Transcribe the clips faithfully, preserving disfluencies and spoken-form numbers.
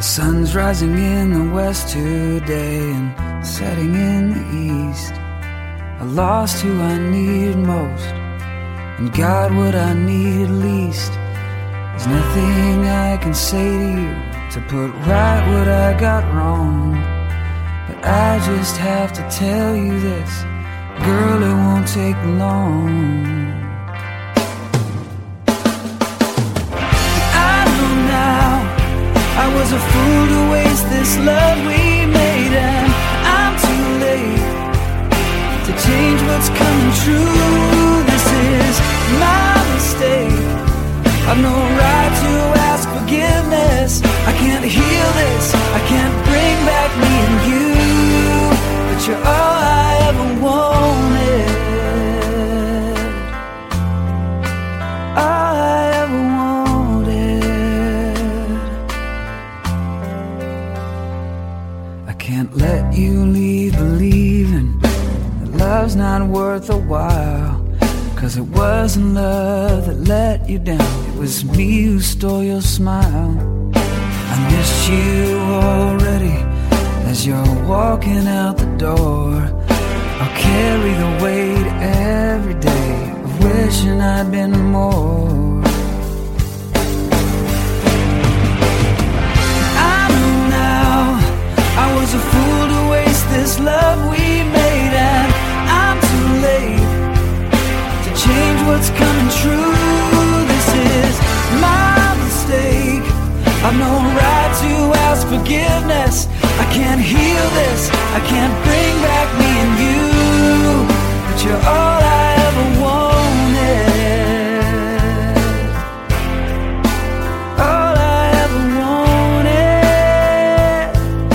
Sun's rising in the west today and setting in the east. I lost who I needed most and got what I needed least. There's nothing I can say to you to put right what I got wrong, but I just have to tell you this, girl, it won't take long. I know now I was a fool to waste this love we made, and I'm too late to change what's coming true. This is my mistake, I've no right to ask forgiveness. I can't heal this, I can't bring back me and you, but you're all I ever wanted, all I ever wanted. I can't let you leave believing that love's not worth a while, 'cause it wasn't love that let you down, it was me who stole your smile. I miss you already as you're walking out the door. I'll carry the weight every day of wishing I'd been more. I know now I was a fool to waste this love we made, and I'm too late to change what's coming true. This is my mistake, I've no right to ask forgiveness. I can't heal this, I can't bring back me and you, but you're all I ever wanted, all I ever wanted,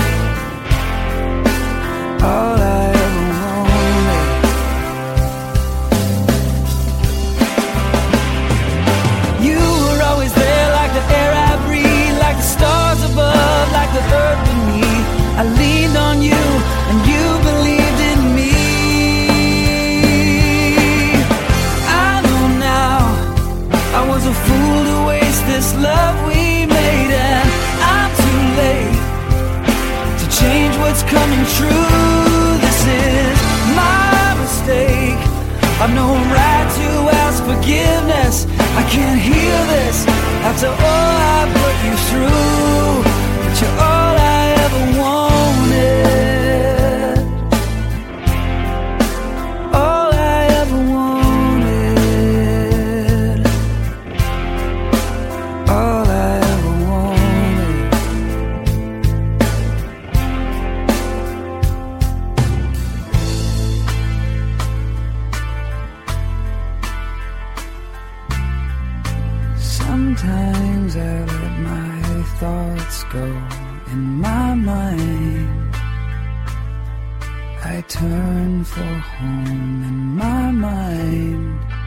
all I ever wanted. You were always there like the air I breathe, like the stars above, like the earth beneath. I leaned on you and you believed in me. I know now I was a fool to waste this love we made, and I'm too late to change what's coming true. This is my mistake, I've no right to ask forgiveness. I can't heal this after all I put you through, but you're all I ever wanted, all I ever wanted, all I ever wanted. Sometimes I let my thoughts go in my mind, I turn for home in my mind.